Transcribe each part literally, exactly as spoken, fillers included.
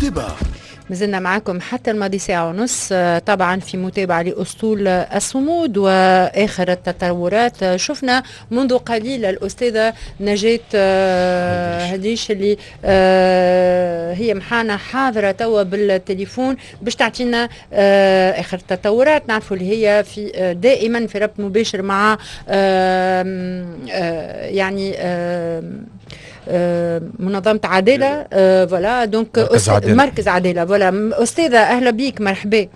الديبا. مازلنا معاكم حتى الماضي ساعة ونص، طبعا في متابعة لأسطول الصمود وآخر التطورات. شفنا منذ قليل الأستاذة نجاة هديش اللي هي محانا حاضرة توا بالتليفون باش تعطينا آخر التطورات. نعرفوا اللي هي في دائما في ربط مباشر مع يعني منظمة عدالة فوالا دونك مركز عدالة مركز عدالة فوالا. أستاذة أهلا بيك مرحبا.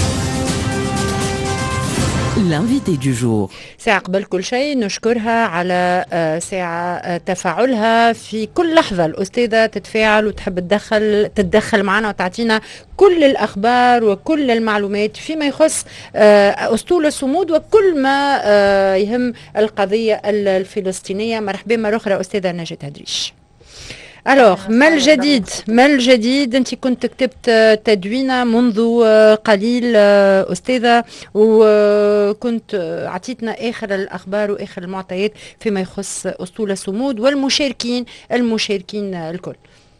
L'invité du jour. ساعة قبل كل شيء نشكرها على ساعة تفاعلها في كل لحظة. الأستاذة تتفاعل وتحب تدخل تتدخل معنا وتعطينا كل الأخبار وكل المعلومات فيما يخص أسطول الصمود وكل ما يهم القضية الفلسطينية. مرحبا مرة أخرى أستاذة نجاة هدريش. ألوغ ما الجديد ما الجديد انت كنت كتبت تدوينة منذ قليل أستاذة وكنت عطيتنا آخر الأخبار وآخر المعطيات فيما يخص أسطول الصمود والمشاركين المشاركين الكل.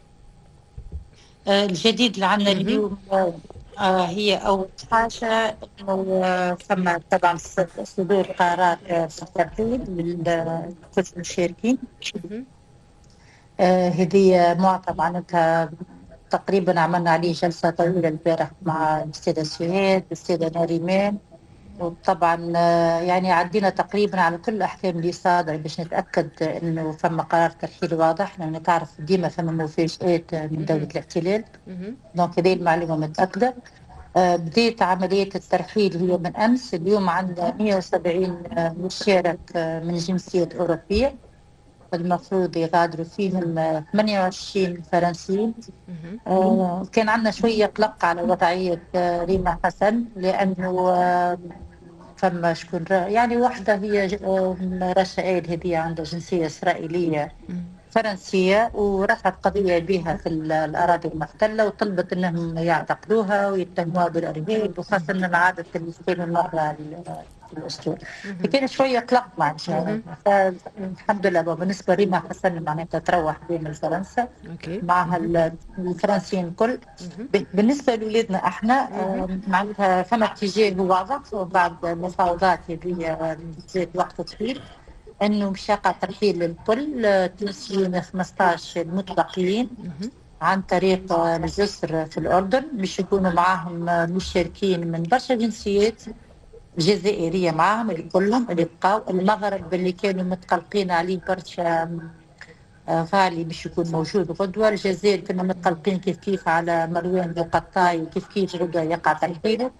الجديد اللي عندنا اليوم آه هي أول حاجة إنه ثم طبعا صدور قرارات الترحيل لكل المشاركين. آه هذه معطى معناتها تقريبا عملنا عليه جلسة طويلة البارح مع الأستاذة سهاد الأستاذة نريمان، وطبعا آه يعني عدينا تقريبا على كل الأحكام اللي صادرة باش نتأكد إنه فما قرار ترحيل واضح، لأن تعرف ديما فما مفاجآت من دولة الاحتلال. دونك هذه المعلومة متأكدة. آه بديت عملية الترحيل هي من أمس. اليوم عندنا مئة وسبعين آه مشارك آه من جنسيات أوروبية، المفروض يغادروا فيهم ثمانية وعشرين فرنسيين. آه كان عندنا شوية قلق على وضعية آه ريما حسن، لأنه آه فما شكون يعني واحدة هي آه رشائل هذه عندها جنسية إسرائيلية فرنسية ورفعت قضية بها في الأراضي المحتلة وطلبت أنهم يعتقلوها ويتهموها بالإرهاب، وخاصة أن العادة اللي تصير مرة الأسطول. فكان شوية قلق معناتها. الحمد لله بالنسبة لريما حسن معناتها تروح بين فرنسا معها الفرنسيين الكل. بالنسبة لولادنا احنا معناتها فما اتجاه واضح بعد مفاوضات هذه ذات وقت طويل انه مش يقع ترحيل الكل تونسيين خمسطاش مطلقين عن طريق الجسر في الأردن، مش يكونوا معاهم مشاركين من برشا جنسيات جزائرية معاهم اللي كلهم اللي بقاو. المغرب اللي كانوا متقلقين عليه برشا غالي مش يكون موجود غدوة. الجزائر كنا متقلقين كيف كيف على مروان بوقطاي وكيف كيف غدوة يقع ترحيله.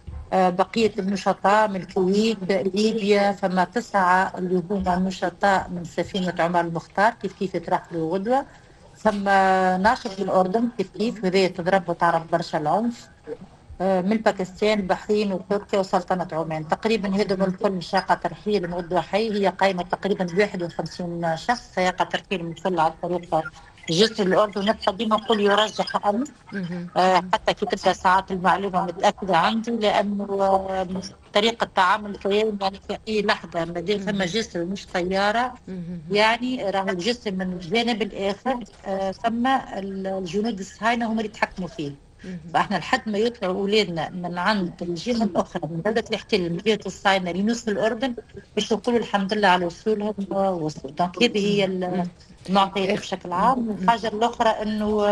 بقية النشطاء من الكويت ليبيا فما تسعة اللي هما نشطاء من سفينة عمر المختار كيف كيف يترحلوا غدوة. ثم ناشط من الأردن كيف كيف وهذا تضرب وتعرف برشا العنف. من باكستان البحرين وتركيا وسلطنة عمان تقريبا هذول الكل مش يقع ترحيل من غدوة حي. هي قائمة تقريبا بواحد وخمسين شخص سيقع ترحيل من كل على طريق جسر الأردن. نبقى ديما نقول يرجح أمر آه حتى كي تبدا ساعات المعلومة متأكدة عندي، لأنه آه طريقة تعامل الكيان يعني في أي لحظة ما دام ثم جسر مش طيارة يعني راهو الجسر من الجانب الآخر آه ثم الجنود الصهاينة هم اللي يتحكموا فيه. فاحنا لحد ما يطلعوا اولادنا من عند الجهه الاخرى من دوله الاحتلال من جهه الصهاينه لنصف الاردن باش نقولوا الحمد لله على وصولهم ووصلوا. دونك هذه هي المعطيات بشكل عام. الحاجه الاخرى انه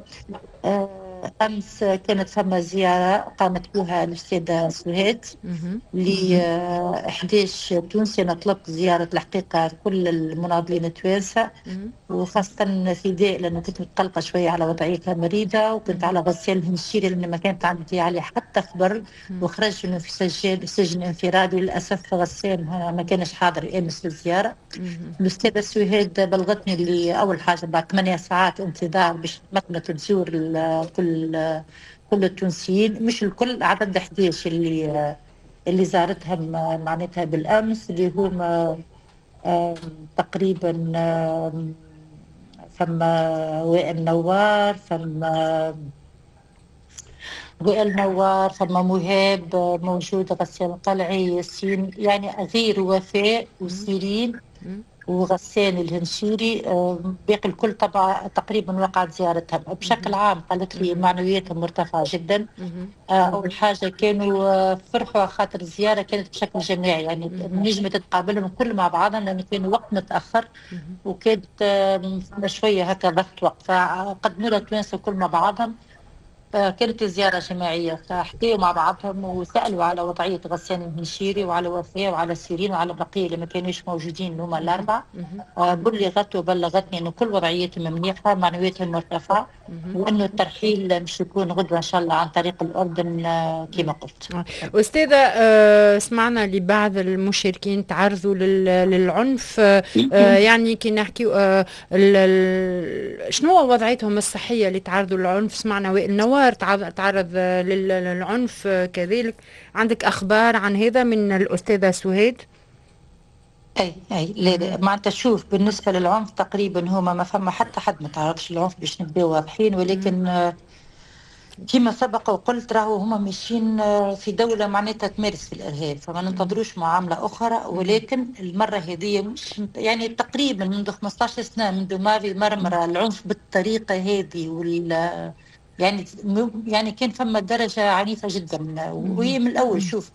امس كانت ثم زياره قامت بها الاستاذه سهاد ل احد عشر تونسي. انا طلبت زياره الحقيقه كل المناضلين التوانسه وخاصه فداء لانه كنت متقلقه شويه على وضعيتها مريضه وكنت على غسالهم الشيري لان ما كانت عندي عليه حتى خبر وخرج انه في سجل سجن انفرادي وللاسف غسال ما كانش حاضر امس في الزياره. الاستاذه سهاد بلغتني اللي اول حاجه بعد ثمانية ساعات انتظار باش تمكنت تزور كل كل التونسيين مش الكل عدد احد عشر اللي اللي زارتهم معناتها بالامس اللي هم تقريبا ثم وائل نوار ثم وائل نوار ثم مهاب موجود غسان القلعي ياسين يعني غير وفاء وسيرين وغسان الهنشيري. باقي الكل طبعا تقريبا وقعت زيارتهم. بشكل عام قالت لي معنوياتهم مرتفعة جدا. أول حاجة كانوا فرحوا خاطر الزيارة كانت بشكل جماعي، يعني نجمة تتقابلهم الكل مع بعضهم لأنه كان وقت متأخر وكانت شوية هكا ضغط وقت، فقدموا لها التوانسة الكل مع بعضهم. كانت الزيارة جماعية، فحكيوا مع بعضهم وسألوا على وضعية غسان الهنشيري وعلى وفاء وعلى سيرين وعلى البقية اللي ما كانوش موجودين اللي هما الأربعة. بلغت وبلغتني إنه كل وضعيتهم منيحة، معنوياتهم مرتفعة، وإنه الترحيل مش يكون غدوة إن شاء الله عن طريق الأردن كما قلت. أستاذة، آه سمعنا لبعض المشاركين تعرضوا للعنف، آه يعني كي نحكي آه شنو وضعيتهم الصحية اللي تعرضوا للعنف؟ سمعنا وائل نوار تعرض للعنف كذلك. عندك أخبار عن هذا من الأستاذة سهيد؟ اي اي لا معناتها شوف، بالنسبه للعنف تقريبا هما ما فما حتى حد ما تعرضش للعنف باش نبداو واضحين، ولكن كما سبق وقلت راهو هما ماشيين في دوله معناتها تمارس في الارهاب، فما ننتظروش معامله اخرى. ولكن المره هذه مش يعني تقريبا منذ خمسطاش سنه منذ ما في مرمره العنف بالطريقه هذه وال يعني يعني كان فما درجه عنيفه جدا. وهي من الاول شوف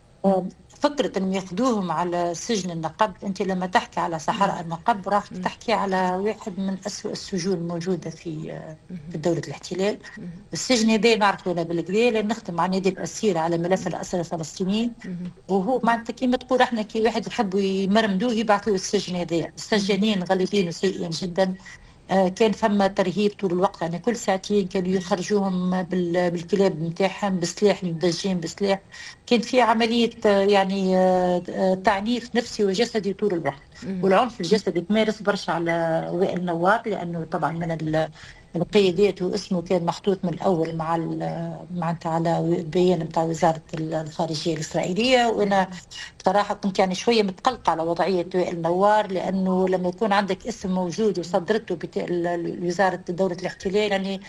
فكرة أن ياخذوهم على سجن النقب. أنت لما تحكي على صحراء النقب راح تحكي على واحد من أسوأ السجون الموجودة في في دولة الاحتلال. السجن هذا نعرفه أنا بالكدا لأن نخدم مع نادي الأسير على ملف الأسرى الفلسطينيين، وهو معناتها كيما تقول احنا كي واحد يحبوا يمرمدوه يبعثوه السجن هذا. السجانين غليظين وسيئين جدا. كان فما ترهيب طول الوقت، يعني كل ساعتين كانوا يخرجوهم بالكلاب نتاعهم بسلاح، مدجين بسلاح. كان في عملية يعني تعنيف نفسي وجسدي طول الوقت. والعنف الجسدي تمارس برشا على وائل نوار لأنه طبعا من القيادات واسمه كان محطوط من الأول مع معناتها على البيان نتاع وزارة الخارجية الإسرائيلية. وأنا بصراحة كنت يعني شوية متقلقة على وضعية وائل نوار، لأنه لما يكون عندك اسم موجود وصدرته وزارة دولة الاحتلال يعني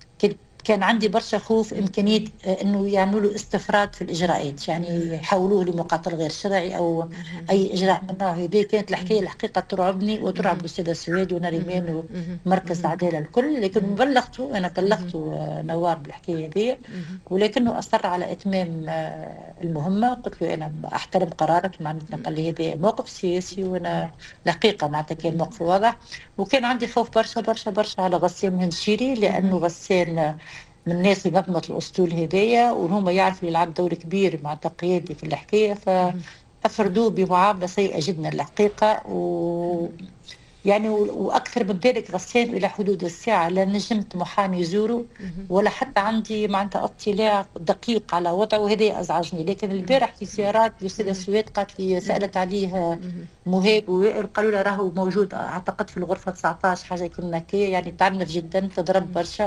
كان عندي برشا خوف إمكانية أنه يعملوا له استفراد في الإجراءات، يعني يحولوه لمقاتل غير شرعي أو أي إجراء من النوع هذا. كانت الحكاية الحقيقة ترعبني وترعب الأستاذة سويد ونريمان ومركز العدالة الكل. لكن بلغته أنا بلغته نوار بالحكاية هذه، ولكنه أصر على إتمام المهمة. قلت له أنا أحترم قرارك، معناتها قال لي هذا موقف سياسي وأنا الحقيقة معناتها كان موقف واضح. وكان عندي خوف برشا برشا برشا على غسان هنشيري، لأنه غسان من الناس اللي نظمت الأسطول هدايا وهم يعرفوا يلعب دور كبير مع قيادي في الحكاية، فأفردوه بمعاملة سيئة جدا الحقيقة. و يعني واكثر من ذلك غسان الى حدود الساعه لا نجمت محامي يزوره ولا حتى عندي معناتها اطلاع دقيق على وضعه، وهذا ازعجني. لكن البارح في زيارات الاستاذه سويد قالت لي سالت عليه مهاب ووائل، قالوا له راهو موجود اعتقد في الغرفه تسعطاش حاجه كنا كي، يعني تعنف جدا تضرب برشا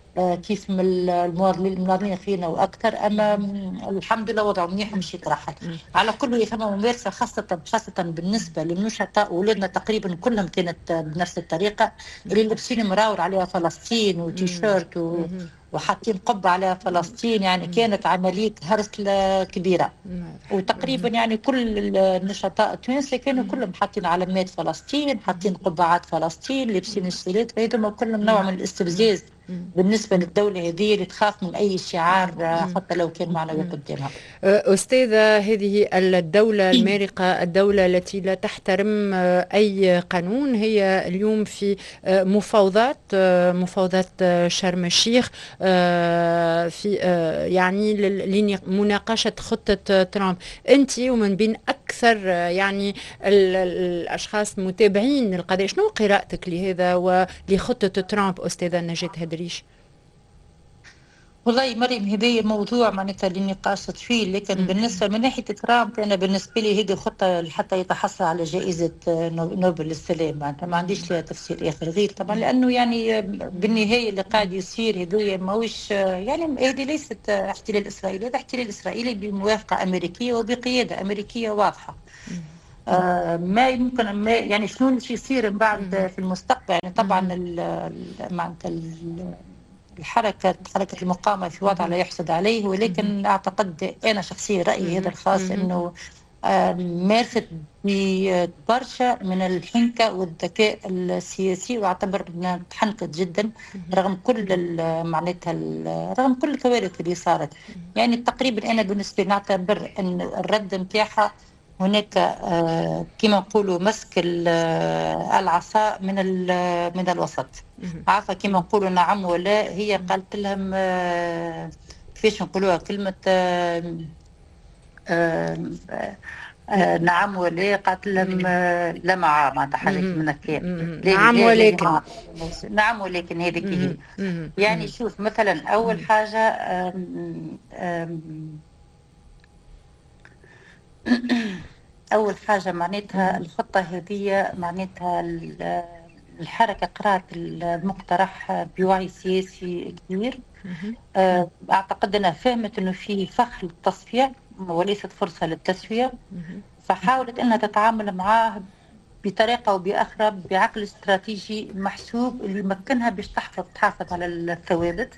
كيف من المناضلين فينا واكثر. اما الحمد لله وضعه منيح ومش يترحل. على كل فما ممارسه خاصه خاصه بالنسبه للنشطاء ولادنا تقريبا كلهم كانت بنفس الطريقه، اللي لابسين مراور عليها فلسطين وتيشيرت و... وحاطين قبة على فلسطين. يعني كانت عملية هرس كبيرة، وتقريبا يعني كل النشطاء التوانسة كانوا كلهم حاطين علامات فلسطين، حاطين قبعات فلسطين، لابسين الشيلات. هذوما كلهم نوع من الاستفزاز بالنسبة للدولة هذه اللي تخاف من أي شعار حتى لو كان معنوي قدامها. أستاذة، هذه الدولة المارقة، الدولة التي لا تحترم أي قانون، هي اليوم في مفاوضات مفاوضات شرم الشيخ في يعني لمناقشة خطة ترامب. أنت ومن بين أكثر يعني الأشخاص متابعين القضية، شنو قراءتك لهذا ولخطة ترامب أستاذة نجاة هدريش؟ والله مريم هذا موضوع معناتها اللي نقاشت فيه، لكن م- بالنسبه من ناحيه ترامب انا بالنسبه لي هذه خطه حتى يتحصل على جائزه نوبل للسلام، معناتها ما عنديش لها تفسير اخر غير طبعا، لانه يعني بالنهايه اللي قاعد يصير هذويا ماهوش يعني هذه ليست احتلال اسرائيلي، هذا احتلال اسرائيلي بموافقه امريكيه وبقياده امريكيه واضحه. آه ما يمكن ما يعني شنو اللي يصير من بعد في المستقبل، يعني طبعا معناتها الحركة حركة المقاومة في وضع لا يحسد عليه، ولكن أعتقد أنا شخصيا رأيي هذا الخاص أنه مارست ببرشا من الحنكة والذكاء السياسي، واعتبر انها تحنكت جدا رغم كل معناتها رغم كل الكوارث اللي صارت. يعني تقريبا انا بالنسبه لي نعتبر ان الرد نتاعها هناك آه كما نقولوا مسك العصا من من الوسط، عارفه كما نقولوا نعم ولا. هي قالت لهم آه كيفاش نقولوها كلمه آه آه آه نعم ولا، قالت لهم آه لا مع معناتها حاجه من هكا. نعم ولكن نعم ولكن هذيك هي. يعني شوف مثلا اول حاجه آم آم أول حاجة معناتها الخطة هذه معناتها الحركة قرأت المقترح بوعي سياسي كبير. أعتقد أنها فهمت أنه في فخ للتصفية وليست فرصة للتسوية، فحاولت أنها تتعامل معاه بطريقة وبأخرى بعقل استراتيجي محسوب اللي يمكنها باش تحفظ تحافظ على الثوابت.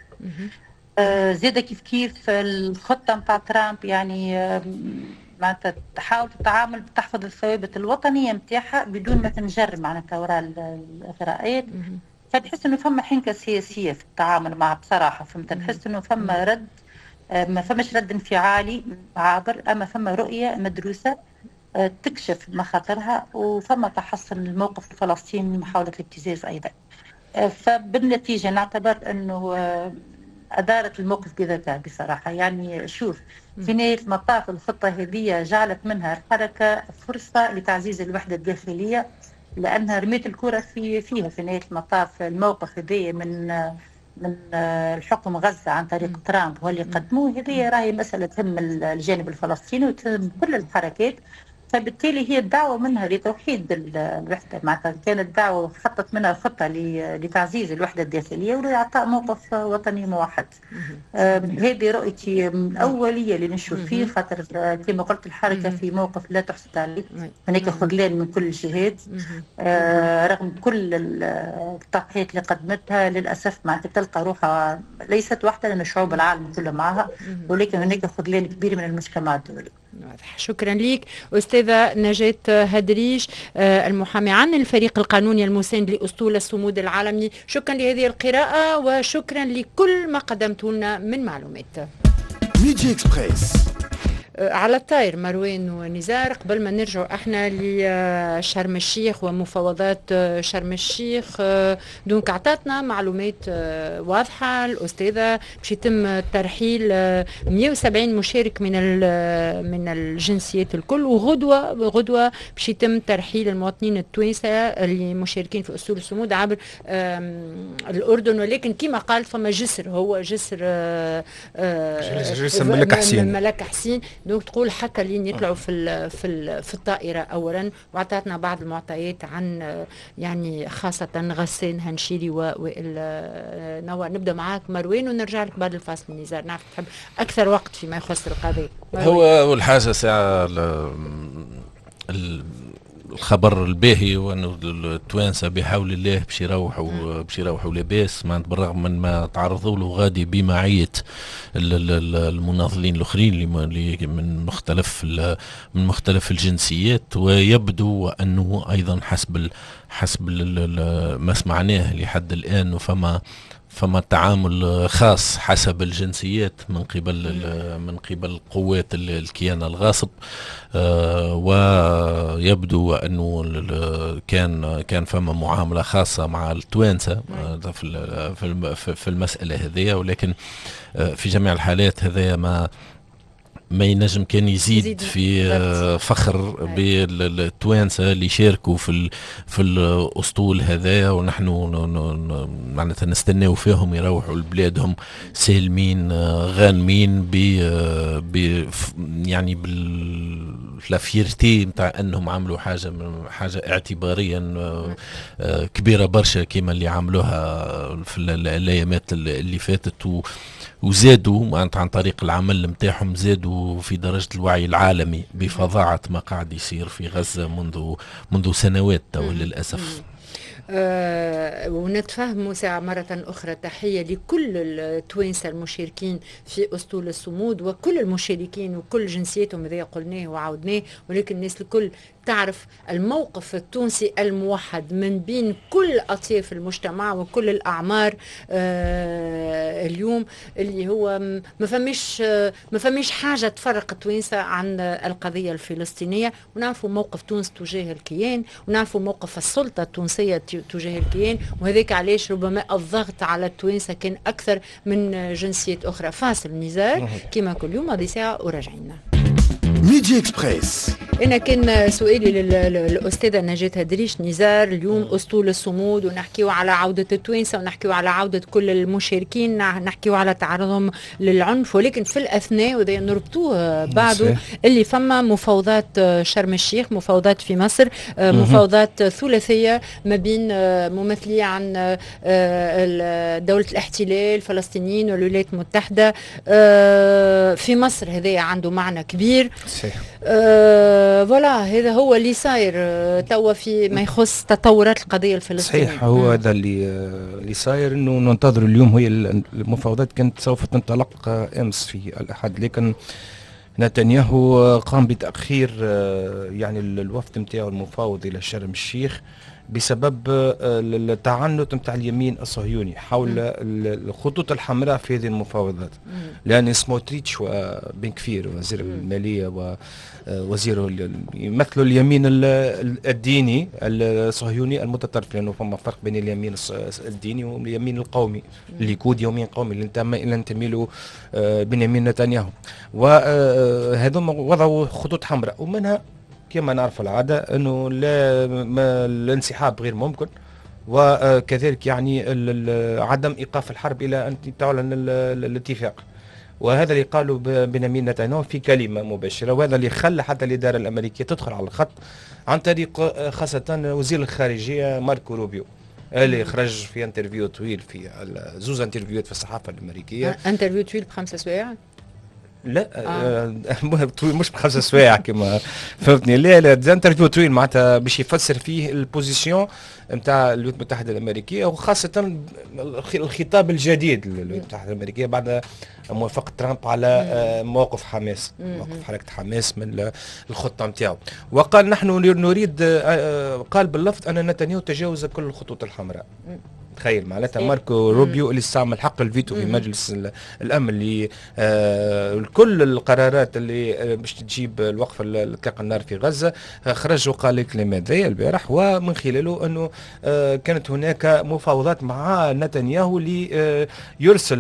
زيادة كيف كيف الخطة متاع ترامب يعني معناتها تحاول تتعامل بتحفظ الثوابت الوطنيه نتاعها بدون ما تنجر معناتها وراء الاغراءات. فتحس انه فما حنكه سياسيه في التعامل معها بصراحه. فهمت، تحس انه فما رد، ما فماش رد انفعالي عابر، اما فما رؤيه مدروسه تكشف مخاطرها، وفما تحسن الموقف الفلسطيني من محاوله الابتزاز ايضا. فبالنتيجه نعتبر انه أدارت الموقف بذكاء بصراحة. يعني شوف في نهاية المطاف الخطة هذه جعلت منها الحركة فرصة لتعزيز الوحدة الداخلية، لأنها رميت الكرة في فيها في نهاية المطاف. الموقف هذه من من الحكم غزة عن طريق ترامب واللي قدموه، هذه راهي مسألة تهم الجانب الفلسطيني وتهم كل الحركات. فبالتالي هي الدعوة منها لتوحيد الوحدة، معناتها كانت دعوة خطت منها خطة لتعزيز الوحدة الداخلية ولإعطاء موقف وطني موحد. هذه رؤيتي الأولية اللي نشوف فيه، خاطر كما قلت الحركة في موقف لا تحسد عليه، هناك خذلان من كل الجهات. رغم كل التضحيات اللي قدمتها للأسف معناتها تلقى روحها ليست واحدة، لأن شعوب العالم كلها معها، ولكن هناك خذلان كبير من المجتمع الدولي. شكرا لك أستاذة نجاة هدريش، المحامي عن الفريق القانوني المساند لأسطول الصمود العالمي. شكرا لهذه القراءة وشكرا لكل ما قدمته لنا من معلومات. ميديا اكسبريس على الطاير مروان ونزار. قبل ما نرجع احنا لشرم الشيخ ومفاوضات شرم الشيخ، دونك اعطتنا معلومات واضحه الاستاذه باش يتم ترحيل مئة وسبعين مشارك من من الجنسيات الكل، وغدوه غدوه باش يتم ترحيل المواطنين التوانسه اللي مشاركين في اسطول الصمود عبر الاردن. ولكن كما قال فما جسر، هو جسر جسر ملك حسين ملك حسين دونك تقول حتى لين يطلعوا في ال في ال في الطائره اولا. واعطتنا بعض المعطيات عن يعني خاصه غسان هنشيري ووائل نوى. نبدا معاك مروان ونرجع لك بعد الفاصل. نزار نعرف تحب اكثر وقت فيما يخص القضيه. هو اول حاجه ساعه الخبر الباهي وانه التوانسه بحول الله باش يروحوا باش يروحوا لاباس، بالرغم من ما تعرضوا له غادي بمعيه المناضلين الاخرين اللي من مختلف من مختلف الجنسيات. ويبدو انه ايضا حسب حسب ما سمعناه لحد الان فما فما تعامل خاص حسب الجنسيات من قبل من قبل قوات الكيان الغاصب. آه ويبدو انه كان كان فما معامله خاصه مع التوانسه في في المساله هذه، ولكن آه في جميع الحالات هذا ما ما ينجم كان يزيد, يزيد في فخر بالتوانسه اللي شاركوا في في الاسطول هذا، ونحن معناتها نستناو فيهم يروحوا لبلادهم سالمين غانمين ب يعني بالفيرتي نتاع انهم عملوا حاجه حاجه اعتباريا كبيره برشا كما اللي عملوها في الايامات اللي فاتت، وزادوا معناتها عن طريق العمل نتاعهم زادوا في درجة الوعي العالمي بفظاعة ما قاعد يصير في غزة منذ منذ سنوات تو للأسف. آه ونتفهموا ساعة مرة أخرى. تحية لكل التوانسة المشاركين في أسطول الصمود وكل المشاركين وكل جنسياتهم، هذا قلناه وعودناه، ولكن الناس الكل تعرف الموقف التونسي الموحد من بين كل أطياف المجتمع وكل الأعمار آه اليوم، اللي هو ما فماش آه ما فماش حاجة تفرق التوانسة عن القضية الفلسطينية. ونعرفوا موقف تونس تجاه الكيان، ونعرفوا موقف السلطة التونسية تجاه الكيان، وهذاك علاش ربما الضغط على التوانسة كان أكثر من جنسيات أخرى. فاصل نزار كما كل يوم هذه ساعة وراجعين. ميدي اكسبريس. أنا كان سؤالي للأستاذة نجاة هدريش نزار اليوم أسطول الصمود، ونحكيو على عودة التوانسة ونحكيو على عودة كل المشاركين، نحكيو على تعرضهم للعنف، ولكن في الأثناء وذي نربطوه بعده اللي فما مفاوضات شرم الشيخ، مفاوضات في مصر، مفاوضات ثلاثية ما بين ممثلي عن دولة الاحتلال الفلسطينيين والولايات المتحدة. في مصر هذا عنده معنى كبير. أه فوالا هذا هو اللي صاير توا في ما يخص تطورات القضيه الفلسطينيه. صحيح، هو هذا اللي اللي صاير، انه ننتظر اليوم. هي المفاوضات كانت سوف تنطلق امس في الاحد، لكن نتنياهو قام بتاخير يعني الوفد نتاعو المفاوض الى شرم الشيخ بسبب التعنت نتاع اليمين الصهيوني حول الخطوط الحمراء في هذه المفاوضات، لأن سموتريتش وبن كفير وزير المالية ووزير يمثلوا اليمين الديني الصهيوني المتطرف، لأنه فما فرق بين اليمين الديني واليمين القومي، الليكود يمين قومي اللي ينتمي له بنيامين نتنياهو، وهذوم وضعوا خطوط حمراء، ومنها كما نعرف العادة أنه الانسحاب غير ممكن، وكذلك يعني عدم إيقاف الحرب إلى أن تعلن الاتفاق. وهذا اللي قالوا بنيامين نتنياهو في كلمة مباشرة، وهذا اللي خلى حتى الإدارة الأمريكية تدخل على الخط عن طريق خاصة وزير الخارجية ماركو روبيو، اللي خرج في انترفيو طويل، في زوز انترفيوات في الصحافة الأمريكية. انترفيو طويل بخمسة سوايع؟ لا آه. آه طويل مش بخمسة سوايع كما فهمتني. لا لا ده انترفيو طويل معناتها باش يفسر فيه البوزيسيون نتاع الولايات المتحدة الأمريكية، وخاصة الخطاب الجديد للولايات المتحدة الأمريكية بعد موافقة ترامب على آه موقف حماس، موقف حركة حماس من الخطة نتاعو. وقال نحن نريد آه قال باللفظ أن نتنياهو تجاوز كل الخطوط الحمراء. تخيل معناتها ماركو روبيو اللي استعمل حق الفيتو في مجلس الامن اللي آه كل القرارات اللي آه باش تجيب الوقف اطلاق النار في غزه، آه خرج وقال الكلام هذا البارح، ومن خلاله انه آه كانت هناك مفاوضات مع نتنياهو اللي آه يرسل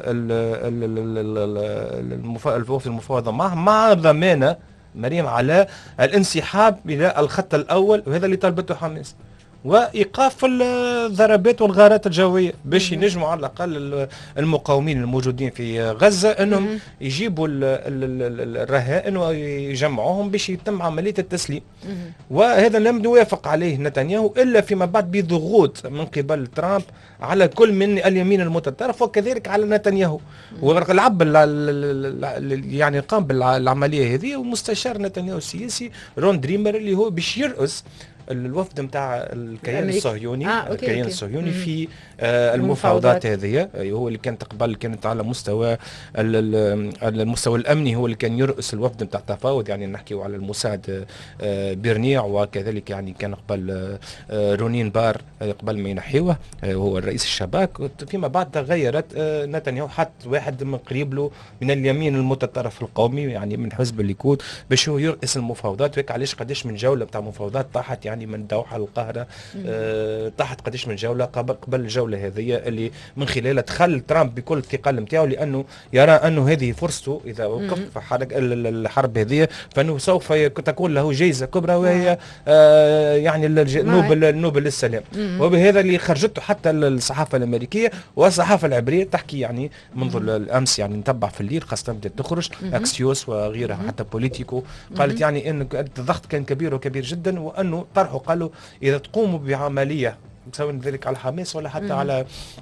الوفد المفاوضه معه مع ضمانه مريم على الانسحاب الى الخط الاول، وهذا اللي طلبته حماس، وايقاف الضربات والغارات الجويه باش ينجموا على الاقل المقاومين الموجودين في غزه انهم يجيبوا الرهائن ويجمعوهم باش يتم عمليه التسليم. وهذا لم يوافق عليه نتنياهو الا فيما بعد بضغوط من قبل ترامب على كل من اليمين المتطرف وكذلك على نتنياهو، ولعب يعني قام بالعمليه هذه ومستشار نتنياهو السياسي رون دريمر اللي هو باش يرأس الوفد نتاع الكيان الصهيوني آه، الكيان الصهيوني في آه المفاوضات هذه. هو اللي كانت قبل كانت على مستوى المستوى الامني، هو اللي كان يرأس الوفد نتاع التفاوض، يعني نحكيو على المساعد آه بيرنيع، وكذلك يعني كان قبل آه رونين بار آه قبل ما ينحيوه آه هو الرئيس الشباك. فيما بعد تغيرت آه نتنياهو حط واحد من قريب له من اليمين المتطرف القومي، يعني من حزب الليكود، باش هو يرأس المفاوضات. وهيك علاش قداش من جوله نتاع مفاوضات طاحت، يعني من دوحة للقاهرة آه طاحت قديش من جولة قبل الجولة هذه اللي من خلالها دخل ترامب بكل الثقل نتاعو، لأنه يرى أنه هذه فرصته إذا وقف حركة الحرب هذه فإنه سوف تكون له جائزة كبرى، وهي آه يعني النوبل نوبل للسلام. وبهذا اللي خرجته حتى الصحافة الأمريكية والصحافة العبرية تحكي، يعني منذ الأمس يعني نتبع في الليل خاصة بدأت تخرج أكسيوس وغيرها حتى بوليتيكو، قالت يعني أن الضغط كان كبير وكبير جدا، وأنه طرحه قالوا إذا تقوموا بعملية سواء ذلك على حماس ولا حتى مم. على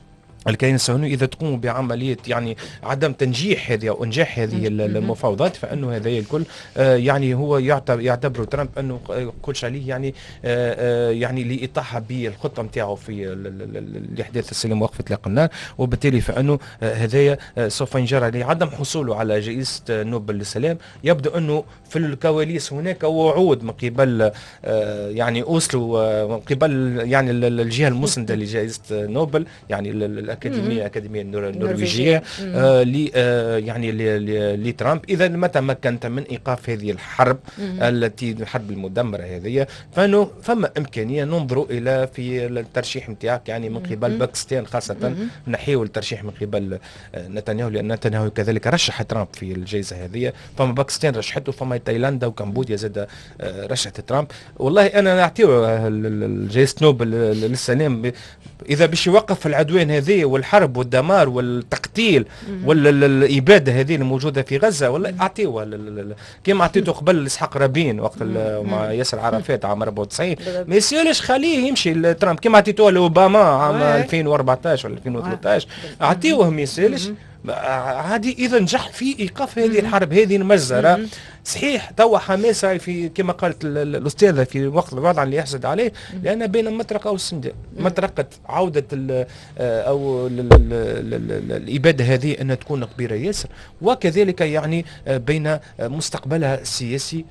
الكيان الصهيوني إذا تقوم بعملية يعني عدم تنجيح هذه أو إنجاح هذه المفاوضات، فإنه هذا الكل آه يعني هو يعتبر يعتبر ترامب أنه كلش عليه يعني آه يعني لإطاحة بالخطة نتاعو في الإحداث السلام ووقف إطلاق النار، وبالتالي فإنه آه هذايا آه سوف ينجر لعدم حصوله على جائزة نوبل للسلام. يبدو أنه في الكواليس هناك وعود من قبل آه يعني أوسلو آه من قبل يعني الجهة المسندة لجائزة نوبل، يعني الأكاديمية الأكاديمية النرويجية آه ل آه يعني لترامب إذا متى مكنت من إيقاف هذه الحرب التي الحرب المدمرة هذه، فإنه فما إمكانية ننظروا إلى في الترشيح نتاعك يعني من قبل باكستان، خاصة نحيو الترشيح من قبل نتنياهو، لأن نتنياهو كذلك رشح ترامب في الجائزة هذه. فما باكستان رشحته، فما تايلاندا وكمبوديا زاد رشحت ترامب. والله أنا نعطيه جائزة نوبل للسلام إذا باش يوقف العدوان هذه والحرب والدمار والتقتيل والإبادة هذه الموجودة في غزة، والله أعطيه كما أعطيته قبل إسحاق رابين وقت مع ياسر عرفات عام أربعة وتسعين. ما يصيرش خليه يمشي ترامب كما أعطيته لأوباما عام ألفين وأربعطاش ولا ألفين وثلاثطاش، أعطيه ما يصيرش عادي إذا نجح في إيقاف هذه الحرب هذه المجزرة. صحيح توا حماس في كما قالت الأستاذة في وقت الوضع اللي يحسد عليه، لأن بين المطرقة والسنداء، مطرقة عودة ال أو ال ال ال الإبادة هذه أن تكون كبيرة ياسر، وكذلك يعني بين مستقبلها السياسي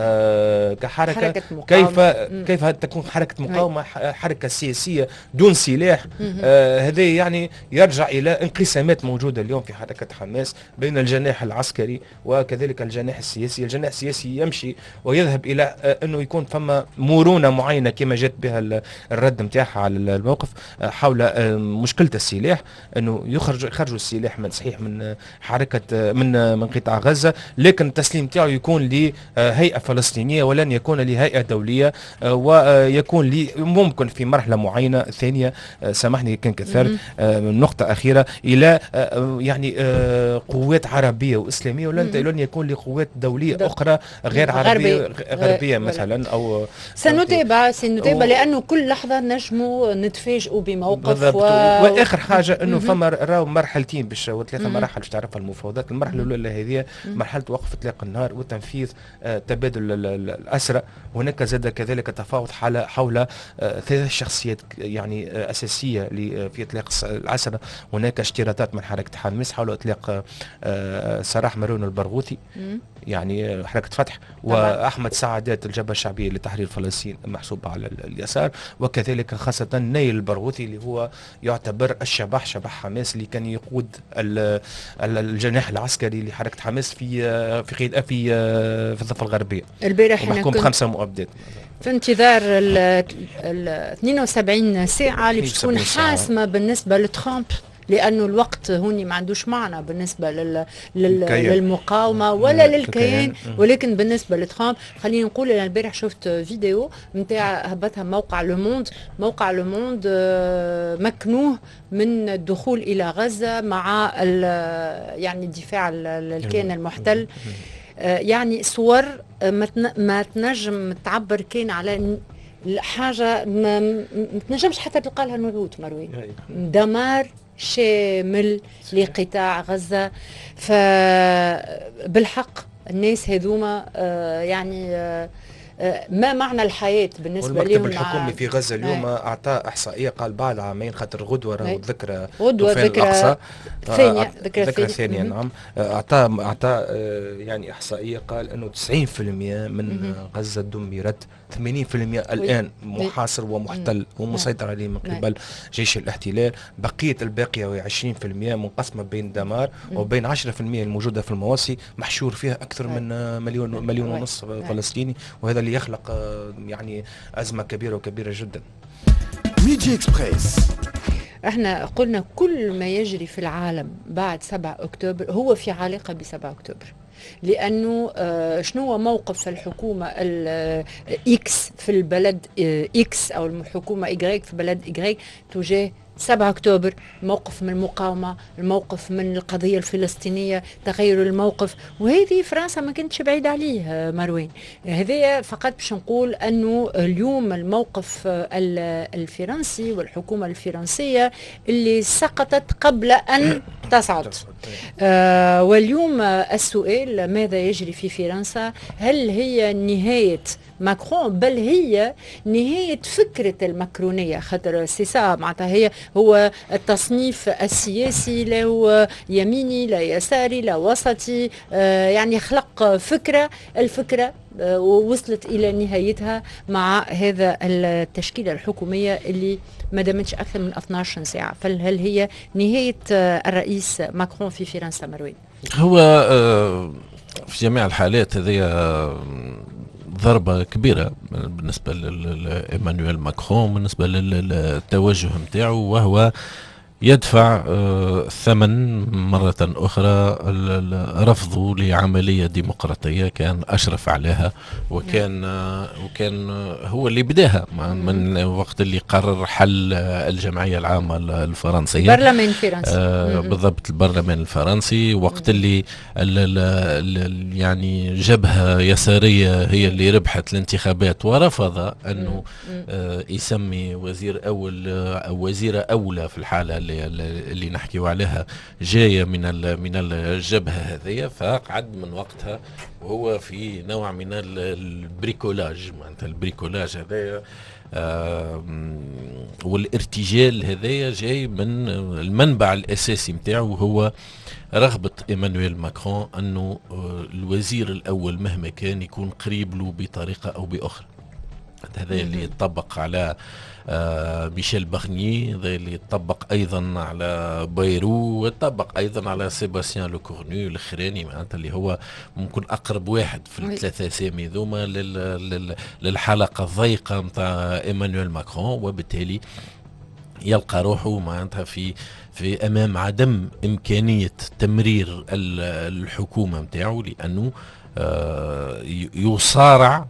كحركة كيف كيف تكون حركة مقاومة، حركة سياسية دون سلاح. آه هذا يعني يرجع إلى انقسامات موجودة اليوم في حركة حماس بين الجناح العسكري وكذلك الجناح السياسي. الجناح السياسي يمشي ويذهب إلى آه أنه يكون فما مرونة معينة كما جات بها الرد متاعها على الموقف آه حول آه مشكلة السلاح، أنه يخرج يخرجوا السلاح من صحيح من حركة آه من من قطاع غزة، لكن التسليم تاعو يكون ل آه هيئة فلسطينية ولن يكون لهيئة دولية، آه ويكون لي ممكن في مرحلة معينة ثانية آه سامحني كان كثر آه نقطة أخيرة إلى آه يعني آه قوات عربية وإسلامية، ولن لن يكون لقوات دولية أخرى غير عربية غربية مثلا أو سنتابع سنتابع لأنه كل لحظة نجموا نتفاجئوا بموقف. و... وآخر حاجة أنه فما راهو مرحلتين باش وثلاثة مراحل باش تعرفها المفاوضات. المرحلة الأولى هذه مرحلة وقف إطلاق النار وتنفيذ آه تبادل الأسرى. هناك زاد كذلك تفاوض حول حول ثلاث شخصيات يعني أساسية في إطلاق الأسرى. هناك اشتراطات من حركة حماس حول إطلاق سراح مارون البرغوثي يعني حركة فتح، وأحمد سعادات الجبهة الشعبية لتحرير فلسطين محسوبة على اليسار، وكذلك خاصة نايل البرغوثي اللي هو يعتبر الشبح شبح حماس اللي كان يقود الجناح العسكري لحركة حماس في في في في الضفة الغربية. البارح محكوم بخمسة مؤبدات في انتظار ال اثنين وسبعين ساعة اللي باش تكون حاسمة بالنسبة لترامب، لأنه الوقت هوني ما عندوش معنى بالنسبة لل... لل... للمقاومة ولا للكيان، ولكن بالنسبة لترامب خلينا نقول أنا البارح شفت فيديو متاع هبتها موقع لوموند. موقع لوموند مكنوه من الدخول إلى غزة مع ال... يعني الدفاع الكيان المحتل، يعني صور ما تنجم تعبر كان على حاجة ما تنجمش حتى تلقى لها نعوت مروي. دمار شامل لقطاع غزة. فبالحق الناس هذوما يعني ما معنى الحياة بالنسبة لهم. المكتب الحكومي في غزة اليوم أعطى إحصائية قال بعد عامين خاطر غدوة راهو ذكرى غدوة ذكرى ثانية ذكرى ثانية نعم أعطى أعطى يعني إحصائية قال إنه تسعين بالمئة من غزة دمرت، ثمانين بالمئة الآن محاصر ومحتل ومسيطر عليه من قبل جيش الاحتلال، بقية الباقية عشرين بالمئة منقسمة بين دمار وبين عشرة بالمئة الموجودة في المواسي محشور فيها أكثر من مليون مليون ونصف فلسطيني، وهذا اللي يخلق يعني أزمة كبيرة وكبيرة جدا. ميديا إكسبريس. احنا قلنا كل ما يجري في العالم بعد سبعة أكتوبر هو في علاقة بسبعة أكتوبر، لأنه آه شنو موقف الحكومة الإكس في البلد آه إكس أو الحكومة إيغريك في بلد إيغريك تجاه سبعة أكتوبر، الموقف من المقاومة، الموقف من القضية الفلسطينية، تغير الموقف، وهذه فرنسا ما كنتش بعيد عليه مروان. هذا فقط باش نقول أنه اليوم الموقف الفرنسي والحكومة الفرنسية اللي سقطت قبل أن تصعد. آه واليوم السؤال ماذا يجري في فرنسا؟ هل هي نهاية ماكرون بل هي نهاية فكرة المكرونية؟ خاطر سيسا معناتها هي هو التصنيف السياسي، لا هو يميني لا يساري لا وسطي، آه يعني خلق فكرة، الفكرة آه ووصلت إلى نهايتها مع هذا التشكيلة الحكومية اللي ما دامتش أكثر من اثنتي عشرة ساعة. فهل هي نهاية آه الرئيس ماكرون في فرنسا مروان؟ هو آه في جميع الحالات هذه ضربة كبيرة بالنسبة لإيمانويل ماكرون، بالنسبة للتوجه متاعه، وهو يدفع ثمن مرة أخرى رفضه لعملية ديمقراطية كان أشرف عليها، وكان وكان هو اللي بداها من وقت اللي قرر حل الجمعية العامة الفرنسية، البرلمان الفرنسي. آه بالضبط البرلمان الفرنسي، وقت اللي ال ال يعني جبهة يسارية هي اللي ربحت الانتخابات، ورفض أنه آه يسمي وزير أول أو وزيرة أولى في الحالة اللي اللي نحكيو عليها جايه من من الجبهه هذه. فقعد من وقتها وهو في نوع من البريكولاج، معناتها البريكولاج هذايا آه والارتجال هذايا جاي من المنبع الاساسي نتاعو هو رغبه ايمانويل ماكرون انه الوزير الاول مهما كان يكون قريب له بطريقه او باخرى. هذا اللي يطبق على آه ميشيل بارني، هذا اللي يطبق ايضا على بايرو، ويطبق ايضا على سيباستيان لوكورنو الاخراني، معناتها اللي هو ممكن اقرب واحد في الثلاثه اسامي ذوما للحلقه الضيقه نتاع ايمانويل ماكرون، وبالتالي يلقى روحه معناتها في في امام عدم امكانيه تمرير الحكومه نتاعو، لانه آه يصارع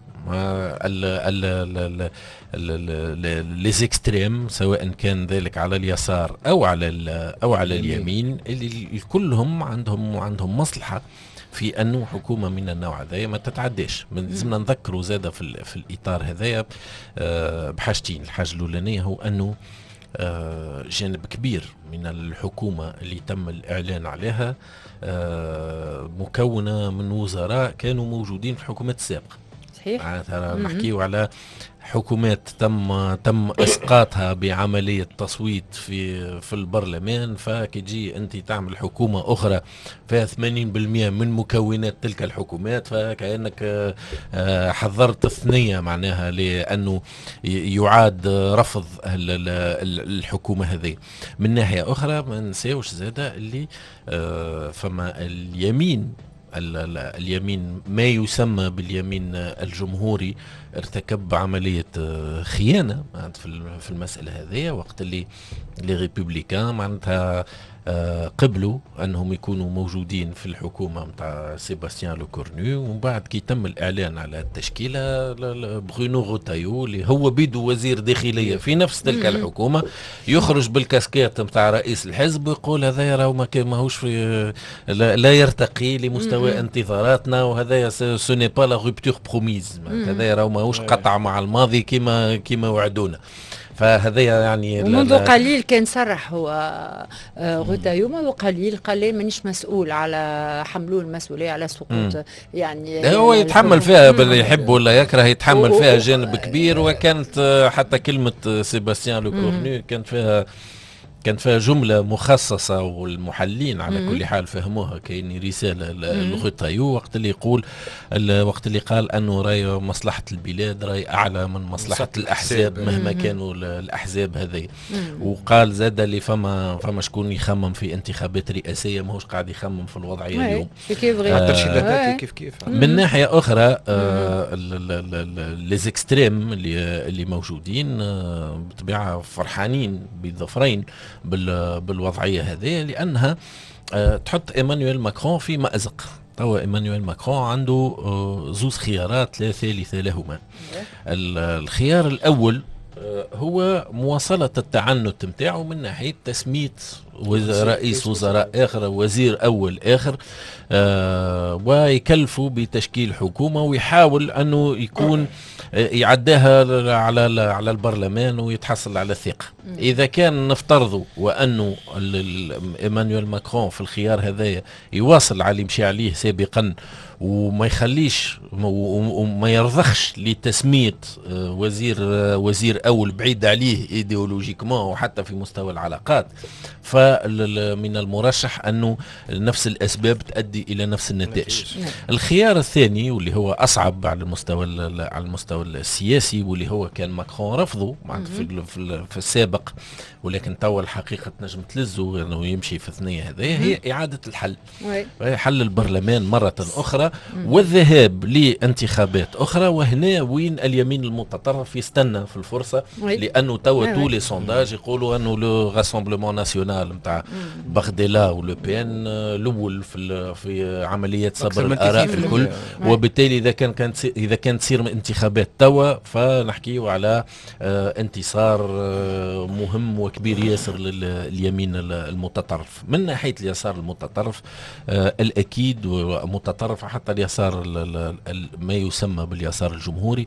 ليزيكستريم سواء كان ذلك على اليسار او على او على اليمين، اللي كلهم عندهم عندهم مصلحه في انه حكومه من النوع هذا ما تتعداش. لازمنا نذكروا زاده في, في الاطار هذايا بحاجتين. الحاجه الاولانيه هو انه جانب كبير من الحكومه اللي تم الاعلان عليها مكونه من وزراء كانوا موجودين في الحكومات السابقه. معناتها نحكيو على حكومات تم تم اسقاطها بعمليه تصويت في في البرلمان، فكي تجي انت تعمل حكومه اخرى فيها ثمانين بالمئة من مكونات تلك الحكومات، فكانك حضرت ثنيه معناها لانه يعاد رفض الحكومه هذه. من ناحيه اخرى ما نساوش زاده اللي فما اليمين اليمين ما يسمى باليمين الجمهوري ارتكب عملية خيانة في المسألة هذه، وقت اللي لي ريبوبليكان معناتها قبلوا انهم يكونوا موجودين في الحكومه نتاع سيباستيان لوكورنو، ومن بعد كي تم الاعلان على التشكيله برونو غوتايو اللي هو بيدو وزير داخليه في نفس تلك الحكومه يخرج بالكاسكيت نتاع رئيس الحزب ويقول هذا راه ما ماهوش في لا, لا يرتقي لمستوى انتظاراتنا، وهذا سوني با لا روبتور بروميز، هذا راه ماهوش قطع مع الماضي كما كما وعدونا. فهذا يعني منذ قليل كان صرح هو غوتايو منذ قليل قال لي مانيش مسؤول على حملوا المسؤوليه على سقوط، يعني هو يتحمل فيها باللي يحب ولا يكره، يتحمل فيها جانب كبير. وكانت حتى كلمه سيباستيان لوكورنو كانت فيها كانت فيها جملة مخصصة والمحلين على مم. كل حال فهموها كأني رسالة لغوتايو وقت اللي يقول وقت اللي قال أنه راي مصلحة البلاد راي أعلى من مصلحة الأحزاب مهما مم. كانوا الأحزاب هذه. وقال زاد اللي فما فما شكون يخمم في انتخابات رئاسية ماهوش قاعد يخمم في الوضعية اليوم كيف آه كيف كيف من ناحية أخرى ليزيكستريم اللي اللي موجودين بطبيعة فرحانين بظفرين بالوضعية هذه، لأنها تحط إيمانويل ماكرون في مأزق. توا إيمانويل ماكرون عنده زوز خيارات لا ثالث لهما. الخيار الأول هو مواصلة التعنت نتاعو من ناحية تسمية رئيس وزراء آخر، وزير أول آخر، آه ويكلفوا بتشكيل حكومة، ويحاول أنه يكون يعداها على على البرلمان ويتحصل على الثقة. إذا كان نفترضوا وأنه إيمانويل ماكرون في الخيار هذايا يواصل على اللي مشي عليه سابقا وما يخليش وما يرضخش لتسمية وزير وزير أول بعيد عليه إيديولوجيكما وحتى في مستوى العلاقات، فمن المرشح أنه نفس الأسباب تؤدي إلى نفس النتائج. الخيار الثاني واللي هو أصعب على المستوى على المستوى السياسي واللي هو كان ماكرون رفضه في في السابق، ولكن توا الحقيقة نجم تلزه أنه يمشي في الثنية هذه، هي إعادة الحل، حل البرلمان مرة أخرى والذهاب لانتخابات أخرى. وهنا وين اليمين المتطرف يستنى في الفرصة، لأنه توا طول السونداج يقولوا أنه لو راسمبلمون ناسيونال نتاع بغديلا ولو بين الأول في في عملية صبر الآراء الكل، وبالتالي إذا كان كانت إذا كانت تصير انتخابات توا فنحكيوا على انتصار مهم وكبير ياسر لليمين المتطرف. من ناحية اليسار المتطرف الأكيد ومتطرف حتى اليسار ما يسمى باليسار الجمهوري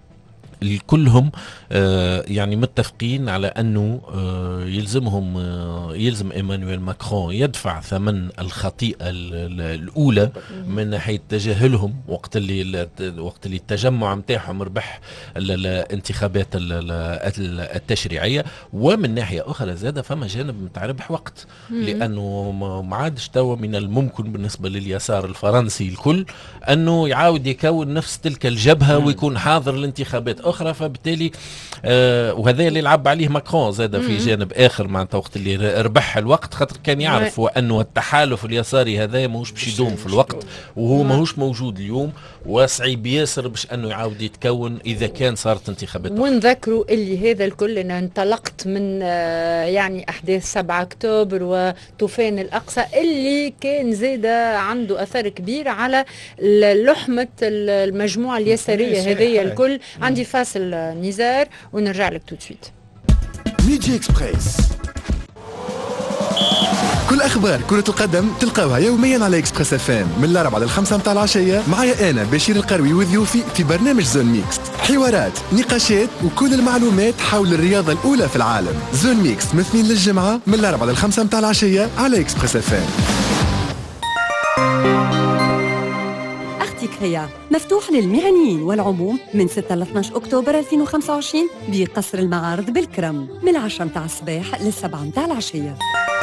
كلهم آه يعني متفقين على أنه آه يلزمهم آه يلزم إيمانويل ماكرون يدفع ثمن الخطيئة الأولى من ناحية تجاهلهم وقت اللي وقت اللي التجمع متاعهم ربح الانتخابات التشريعية. ومن ناحية أخرى زاد فما جانب متاع ربح وقت، لأنه ما عادش توا من الممكن بالنسبة لليسار الفرنسي الكل أنه يعاود يكون نفس تلك الجبهة ويكون حاضر الانتخابات أخرى. فبالتالي آه وهذا اللي لعب عليه ماكرون زاد في جانب آخر معناتها وقت اللي ربح الوقت، خاطر كان يعرف وأنه التحالف اليساري هذا ماهوش باش يدوم في الوقت وهو ماهوش موجود اليوم، وصعيب ياسر باش أنه يعاود يتكون إذا كان صارت انتخابات. ونذكروا اللي هذا الكل أنا انطلقت من آه يعني أحداث سبعة أكتوبر وطوفان الأقصى اللي كان زاد عنده أثر كبير على لحمة المجموعة اليسارية هذه الكل. عندي فاصل نزار ونرجع لك تو سويت. ميدي اكسبريس، كل اخبار كرة القدم تلقاوها يوميا على اكسبريس اف ام من الاربعة للخمسة متاع العشية. معايا انا بشير القروي وضيوفي في برنامج زون ميكس، حوارات نقاشات وكل المعلومات حول الرياضة الاولى في العالم. زون ميكس من اثنين للجمعة من الاربعة للخمسة متاع العشية على اكسبريس اف ام. كريا مفتوح للمهنيين والعموم من ستة ل اثناشر أكتوبر ألفين وخمسة وعشرين بقصر المعارض بالكرم من العشرة متاع الصباح للسبعة متاع العشية.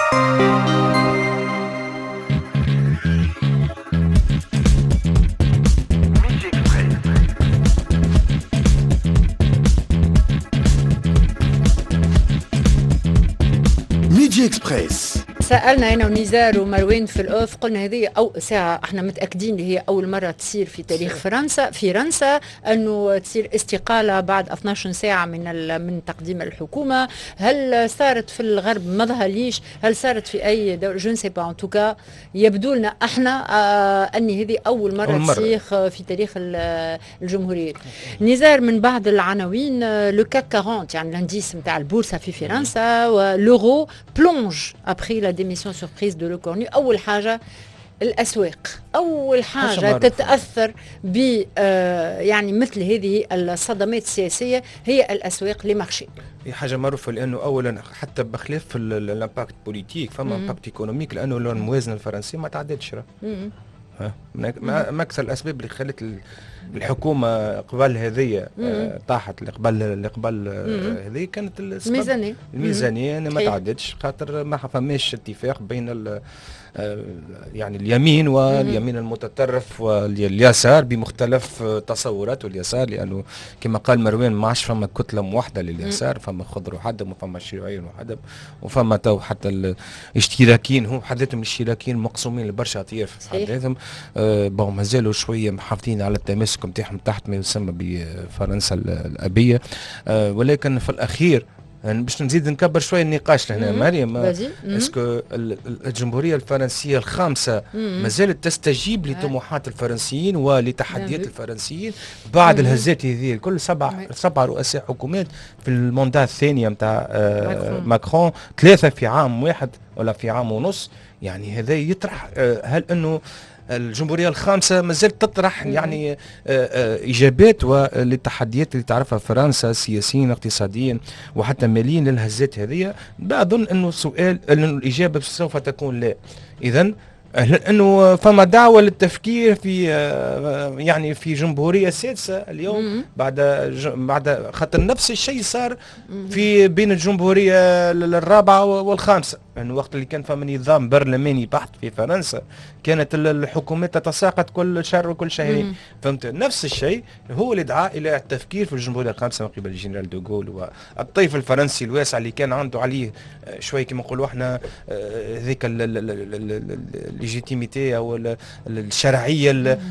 ميدي اكسبريس. سألنا أنا ونزار ومروان في الأوف، قلنا هذه أو ساعة احنا متأكدين اللي هي أول مرة تصير في تاريخ فرنسا في فرنسا أنه تصير استقالة بعد اثنتي عشرة ساعة من من تقديم الحكومة. هل صارت في الغرب؟ ما ظهرليش. هل صارت في أي دولة؟ جو نسي با. ان توكا يبدو لنا احنا آه أن هذه أول مرة, مرة تصير في تاريخ الجمهورية. نزار من بعض العناوين لو كاك أربعين يعني الانديس نتاع البورصة في فرنسا واليورو بلونج أبخي لا ديميسيون سوربريز دو لو كورني. أول حاجة الأسواق، أول حاجة تتأثر ب آه يعني مثل هذه الصدمات السياسية هي الأسواق لي مارشي. هي حاجة معروفة لأنه أولا حتى بخلاف الامباكت بوليتيك فما امباكت ايكونوميك، لأنه الموازنة الفرنسية ما تعدتش ما أكثر الأسباب اللي خلت الحكومة قبل هذه آه طاحت قبل اللي قبل آه هذه كانت الميزانية الميزانية ما تعدتش خاطر ما فماش اتفاق بين آه يعني اليمين واليمين المتطرف واليسار بمختلف تصورات اليسار، لأنه كما قال مروان ما عادش فما كتلة موحدة لليسار، فما خضر وحدم وفما شيوعيين وحدم وفما تو حتى الاشتراكيين هم حدثهم الاشتراكيين مقسومين لبرشا أطياف حدثهم آه بون مازالوا شوية محافظين على التماسك نتاعهم تحت ما يسمى بفرنسا الأبية، آه ولكن في الأخير باش نزيد نكبر شويه النقاش لهنا مريم. vas-y. اسكو الجمهوريه الفرنسيه الخامسه ما زالت تستجيب لطموحات الفرنسيين ولتحديات الفرنسيين بعد الهزات هذه الكل؟ سبع سبع رؤساء حكومات في الموندات الثانيه نتاع ماكرون، ثلاثه في عام واحد ولا في عام ونص. يعني هذا يطرح هل انه الجمهورية الخامسة ما زالت تطرح يعني إجابات للتحديات اللي تعرفها فرنسا سياسيا اقتصاديا وحتى ماليا للهزات هذه؟ أظن أنه سؤال أنه الإجابة سوف تكون لا. إذن لانه فما دعوه للتفكير في يعني في جمهوريه سادسه اليوم بعد بعد خاطر نفس الشيء صار في بين الجمهوريه الرابعه والخامسه. يعني وقت اللي كان فما نظام برلماني بحت في فرنسا كانت الحكومات تتساقط كل شهر وكل شهرين. فهمت؟ نفس الشيء هو اللي دعا الى التفكير في الجمهوريه الخامسه من قبل الجنرال دوغول والطيف الفرنسي الواسع اللي كان عنده عليه شوي كما نقولوا احنا هذيك الليجيتيميتي او الشرعيه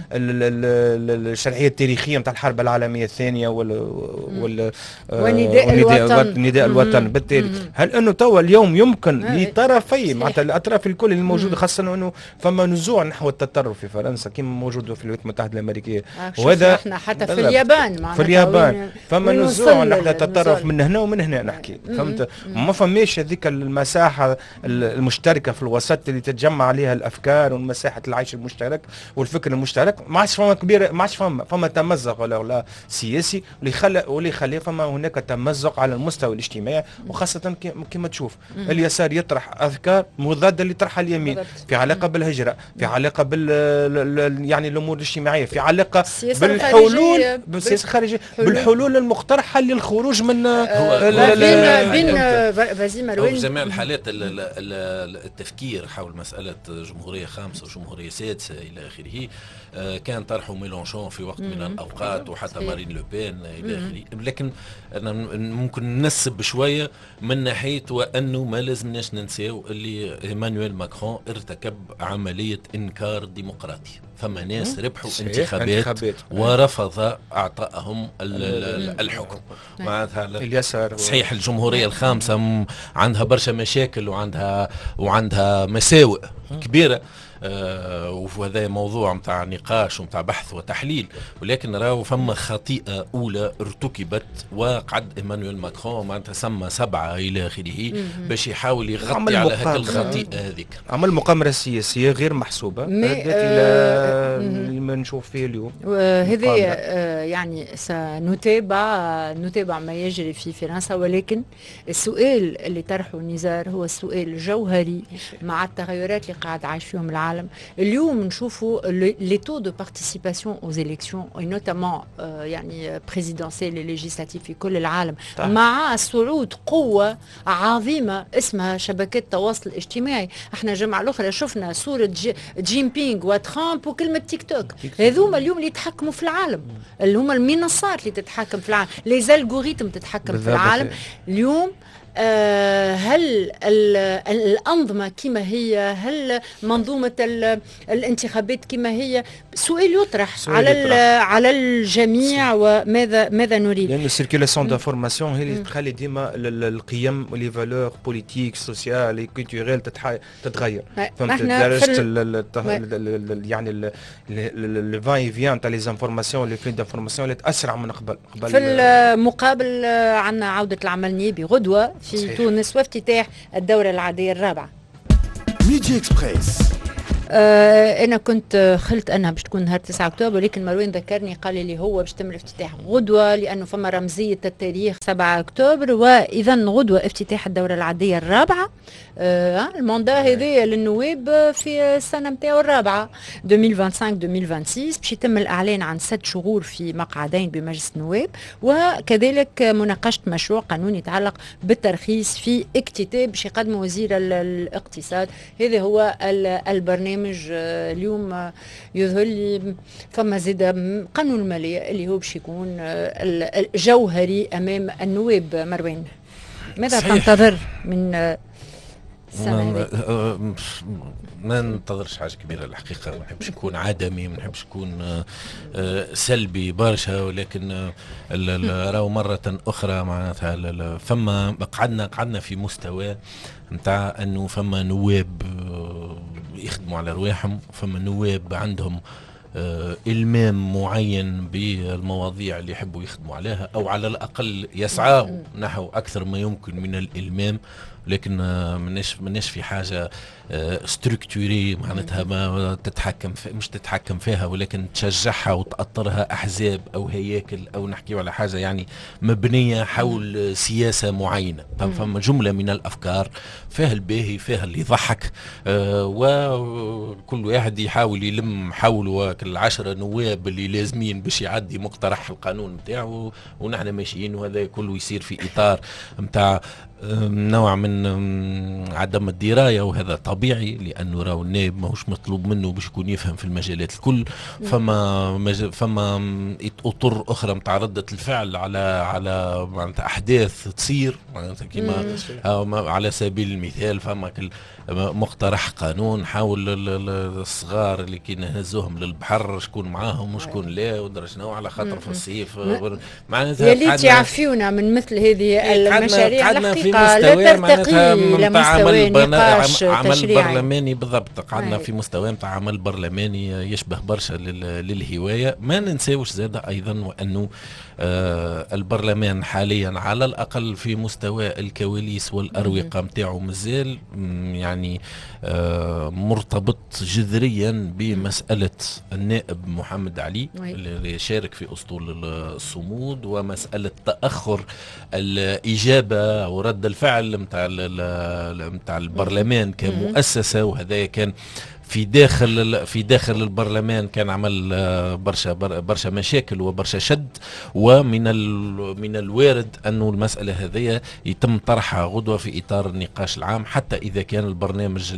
الشرعيه التاريخيه نتاع الحرب العالميه الثانيه وال وال ونداء الوطن نداء الوطن. بالتالي هل انه توا اليوم يمكن لطرفي معناتها الاطراف الكل الموجوده خاصه انه فما نزوع نحو التطرف في فرنسا كما موجود في الولايات المتحدة الامريكيه وهذا احنا حتى في اليابان في اليابان فما نزوع نحو التطرف من هنا ومن هنا نحكي. فهمت؟ ما فماش هذيك المساحه المشتركه في الوسط اللي تتجمع عليها الافكار ومساحه العيش المشترك والفكر المشترك. ما عادش فما كبيره ما عادش فما فما تمزق ولا ولا سياسي اللي خلى واللي يخلي فما هناك تمزق على المستوى الاجتماعي وخاصه كما تشوف اليسار يطرح افكار مضاده اللي يطرحها اليمين في علاقه بالهجره في علاقه بال يعني الامور الاجتماعيه في علاقه بالحلول بالسياسه الخارجيه بالحلول المقترحه للخروج من بين فازي مروان. في جميع الحالات التفكير حول مساله جمهوريه خامسه وجمهوريه سادسه الى اخره كان طرحه ميلانشون في وقت من الاوقات وحتى مارين لوبين الى اخره. لكن انا ممكن ننسب شويه من ناحيه وانه ما لازمناش ننساو اللي ايمانويل ماكرون ارتكب عمليه انكار ديمقراطي. فما ناس ربحوا انتخابات ورفض اعطائهم الحكم. معناتها اليسار صحيح الجمهوريه الخامسه عندها برشا مشاكل وعندها وعندها مساوئ كبيره آه وهذا موضوع متاع نقاش ومتاع بحث وتحليل، ولكن راهو فما خطيئة أولى ارتكبت وقعد إيمانويل ماكرون معناتها سمى سبعة إلى آخره باش يحاول يغطي على هذه الخطيئة هذيك. عمل مقامرة سياسية غير محسوبة أدت إلى ما نشوف فيه اليوم. هذه آه يعني سنتابع نتابع ما يجري في فرنسا، ولكن السؤال اللي طرحه نزار هو السؤال الجوهري مع التغيرات اللي قاعد عايش فيهم العالم. اليوم نشوفوا لي تو دو بارتيسيباسيون aux élections et notamment آه يعني بريزيدنسيال ليجيسلاتيف في كل العالم طيب. مع صعود قوة عظيمة اسمها شبكات التواصل الاجتماعي. احنا الجمعة الأخرى شفنا صورة جي جين بينغ وترامب وكلمة تيك توك. هذوما اليوم اللي يتحكموا في العالم، اللي هما المنصات اللي تتحكم في العالم، لي زالغوريثم تتحكم في العالم اليوم. آه هل الأنظمة كما هي، هل منظومة الانتخابات كما هي، سؤال يطرح سؤال على يطرح. على الجميع. وماذا ماذا نريد؟ لأن السيركيلاسيون دانفورماسيون هي اللي تخلي ديما القيم ولي فالور بوليتيك سوسيال كولتوريل تتغير. فهمت درجة يعني لو فاي فيان تاع لي زانفورماسيون لي فلي دانفورماسيون اللي تأسرع من قبل. في المقابل عندنا عودة العمل النيابي غدوة في صحيح. تونس وافتتاح الدورة العادية الرابعة. ميدي اكسبريس. آه انا كنت خلت انها باش تكون نهار تسعة اكتوبر، ولكن مروان ذكرني قال لي هو باش تم الافتتاح غدوه لانه فما رمزيه التاريخ سبعة اكتوبر، واذا غدوه افتتاح الدوره العاديه الرابعه. آه الماندا هذايا للنواب في السنه نتاعو الرابعه ألفين وخمسة وعشرين ألفين وستة باش يتم الاعلان عن ست شهور في مقعدين بمجلس النواب، وكذلك مناقشه مشروع قانون يتعلق بالترخيص في اكتتاب باش يقدمه وزير الاقتصاد. هذا هو البرنامج اليوم. يظهر لي فما زيد قانون المالية اللي هو باش يكون الجوهري أمام النواب. مروان، ماذا صحيح. تنتظر من ما, ما ننتظرش حاجه كبيره الحقيقه. ما نحبش نكون عدمي، ما نحبش نكون سلبي برشا، ولكن راهو مره اخرى معناتها فما قعدنا قعدنا في مستوى نتاع انه فما نواب يخدموا على رواحهم، فما نواب عندهم آه إلمام معين بالمواضيع اللي يحبوا يخدموا عليها، أو على الأقل يسعوا نحو أكثر ما يمكن من الإلمام، لكن آه مناش مناش في حاجة آه ستركتوري معناتها ما تتحكم في مش تتحكم فيها، ولكن تشجعها وتأطرها أحزاب أو هياكل، أو نحكي على حاجة يعني مبنية حول سياسة معينة. فما جملة من الأفكار فيها الباهي فيها اللي يضحك، آه وكل واحد يحاول يلم حوله العشرة نواب اللي لازمين باش يعدي مقترح القانون نتاعو، ونحن ماشيين، وهذا كله يصير في إطار نتاع نوع من عدم الدراية، وهذا طبيعي لأنه راهو النائب ماهوش مطلوب منه باش يكون يفهم في المجالات الكل. فما مج... فما أطر أخرى متاع ردة الفعل على على معناتها أحداث تصير معناتها كما على سبيل المثال فما كل مقترح قانون حول الصغار اللي كي نهزوهم للبحر شكون معاهم وشكون لا ودرجناو على خاطر في الصيف معناتها يا ليت يعفيونا من مثل هذه المشاريع الحقيقة لا ترتقي لمستوى نقاش عمل برلماني. بالضبط قعدنا في مستوى نتاع عمل برلماني يشبه برشا للهواية. ما ننساوش زاد أيضا وأنه آه البرلمان حاليا على الأقل في مستوى الكواليس والأروقة متاعه مازال يعني آه مرتبط جذريا بمسألة النائب محمد علي اللي شارك في أسطول الصمود، ومسألة تأخر الإجابة ورد الفعل متاع متاع البرلمان كمؤسسة، وهذا كان في داخل في داخل البرلمان كان عمل برشا برشا مشاكل وبرشا شد. ومن من الوارد انه المساله هذه يتم طرحها غدوه في اطار النقاش العام، حتى اذا كان البرنامج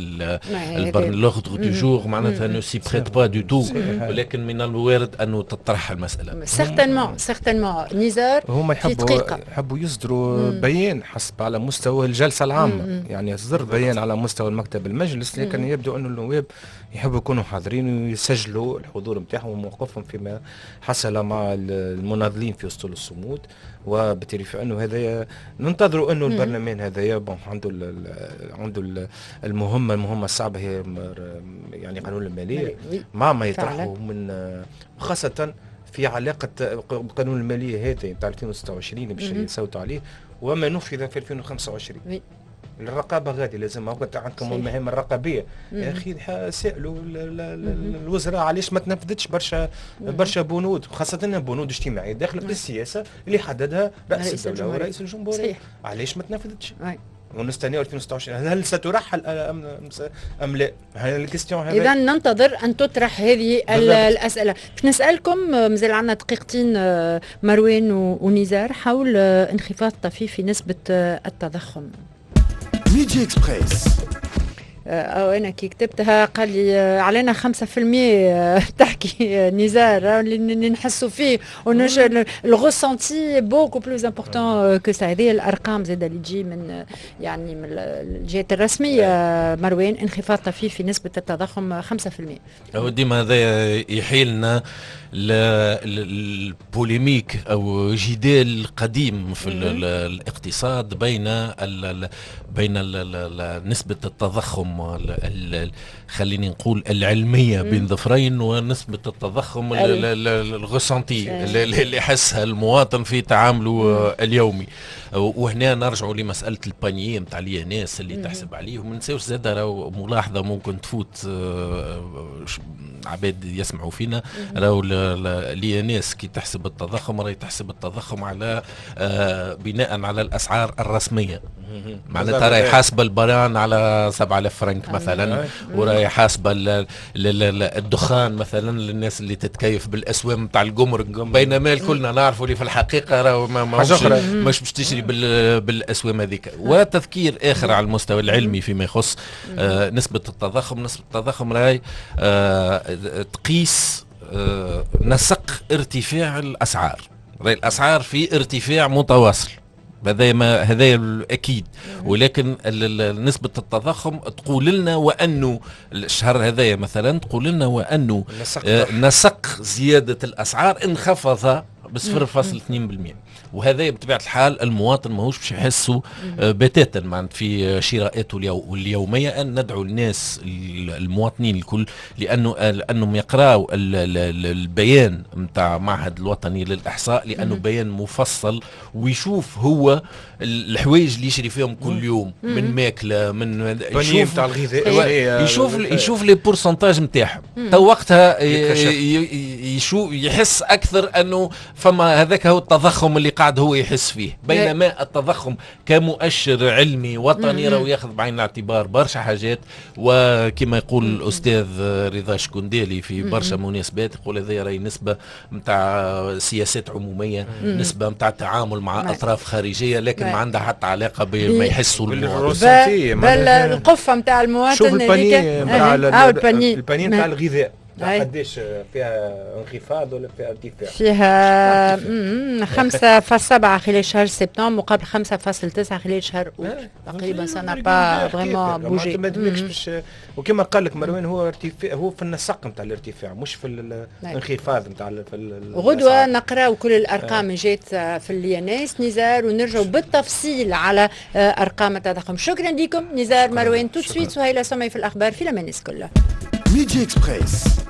لوغدر دو جور معناتها نو سي بريت با دو تو، ولكن من الوارد انه تطرح المساله. سيغتانمون سيغتانمون نزار هما يحبوا يحبوا يصدروا بيان حسب على مستوى الجلسه العامه، يعني يصدر بيان على مستوى المكتب المجلس، لكن يبدو انه النواب يحبوا يكونوا حاضرين ويسجلوا الحضور نتاعهم وموقفهم فيما حصل مع المناضلين في اسطول الصمود. وبالتالي فانه هذا ننتظروا انه البرلمان هذايا عنده ال عنده المهمه المهمه الصعبه هي يعني قانون الماليه مع ما يطرحه من خاصه في علاقه قانون الماليه هذا نتاع ألفين وستة وعشرين باش يصوتوا عليه وما نفذ في ألفين وخمسة وعشرين. الرقابه غادي لازم عندكم المهام الرقابيه يا اخي سالوا الوزراء علاش ما تنفذتش برشا برشا بنود، خاصه بنود اجتماعيه داخله في السياسه اللي حددها رئيس الدوله ورئيس الجمهوريه، علاش ما تنفذتش؟ ونستنى ألفين وستة وعشرين هل سترحل ام لا؟ هذه الكيستيون. اذا ننتظر ان تطرح هذه الاسئله. باش نسالكم مازال عندنا دقيقتين مروان ونزار حول انخفاض طفيف في نسبه التضخم. ميدي اكسبريس أو أنا كي كتبتها قال لي علينا خمسة في المية تحكي نزار اللي نحسوا فيه ونش الغوسنتي بوكو بلوز امبورتون كو سا. هذه الأرقام زادة اللي تجي من يعني من الجهات الرسمية مروان، انخفاض طفيف في نسبة التضخم خمسة في المية. هو ديما هذا يحيلنا البوليميك أو جدال قديم في الاقتصاد بين ال بين ال نسبة التضخم خليني نقول العلمية بين ظفرين ونسبة التضخم الغسنتي اللي يحسها المواطن في تعامله اليومي. وهنا نرجعوا لمسألة البانييه متاع الياناس اللي تحسب عليه. وما ننساوش زاد راهو ملاحظة ممكن تفوت عباد يسمعوا فينا، راهو الياناس كي تحسب التضخم راهي تحسب التضخم على بناء على الأسعار الرسمية، معناتها راهي حاسبة البران على سبعة آلاف فرنك مثلا، وراهي حاسبة الدخان مثلا للناس اللي تتكيف بالأسوام متاع الجمرك، بينما الكلنا نعرفوا اللي في الحقيقة راهو مش باش تشتري بالأسوام هذيك. وتذكير آخر على المستوى العلمي فيما يخص آه نسبة التضخم. نسبة التضخم راهي آه تقيس آه نسق ارتفاع الأسعار، راهي الأسعار في ارتفاع متواصل هذا ما هذا الاكيد، ولكن نسبه التضخم تقول لنا وانه الشهر هذايا مثلا تقول لنا وانه آه نسق زياده الاسعار انخفض ب صفر فاصلة اثنين بالمئة، وهذا بطبيعه الحال المواطن ماهوش باش يحسوا آه بتاتا معناتها في شراءاته اليو اليوميه. ان ندعو الناس المواطنين الكل لانه لانهم يقراوا البيان نتاع المعهد الوطني للاحصاء، لانه بيان مفصل ويشوف هو الحوايج اللي يشري فيهم كل يوم من ماكله من يشوف نتاع الغذاء، يشوف يشوف لي بورسنتاج نتاعهم، تو وقتها يشوف يحس اكثر انه فما هذاك هو التضخم اللي قاعد هو يحس فيه. بينما التضخم كمؤشر علمي وطني راهو ياخذ بعين الاعتبار برشا حاجات، وكما يقول الاستاذ رضا شكندالي في برشا مناسبات يقول هذه راهي نسبه نتاع سياسات عموميه، نسبه نتاع التعامل مع اطراف خارجيه، لكن ما عندها حتى علاقه بما يحسوا المواطن. بل القفه نتاع المواطن. شوف الباني نتاع الباني نتاع الغذاء قديش فيها انخفاض ولا فيها ارتفاع؟ فيها خمسة فاصلة سبعة خلال شهر سبتمبر مقابل خمسة فاصلة تسعة خلال شهر أوت. تقريبا سانا با فريمون بوجي. وكما قال لك مروان هو ارتفاع، هو في النسق نتاع الارتفاع مش في الانخفاض نتاع. غدوه نقراو كل الارقام اللي جات في الياناس نزار ونرجعوا بالتفصيل على ارقام التضخم. شكرا لكم نزار مروان. تو سويت سهيله سمي في الاخبار في لمانيس كلها. ميديا اكسبريس.